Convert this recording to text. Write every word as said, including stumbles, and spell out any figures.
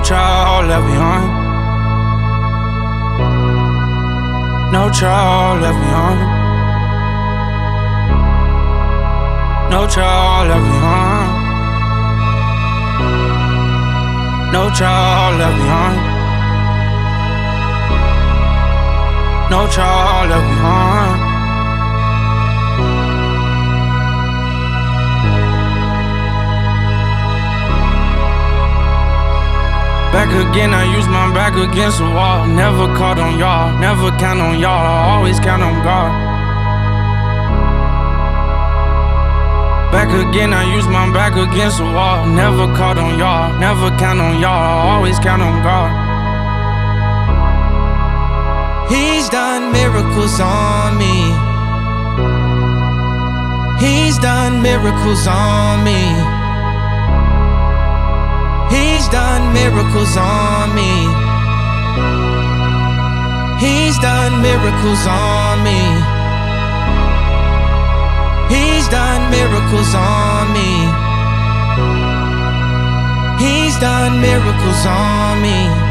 trial left behind. No trial left behind. No trial left behind. No trial left behind. No trial left behind. Back again, I use my back against the wall. Never caught on y'all, never count on y'all, I always count on God. Back again, I use my back against the wall. Never caught on y'all, never count on y'all, I always count on God. He's done miracles on me. He's done miracles on me. He's done miracles on me. He's done miracles on me. He's done miracles on me. He's done miracles on me.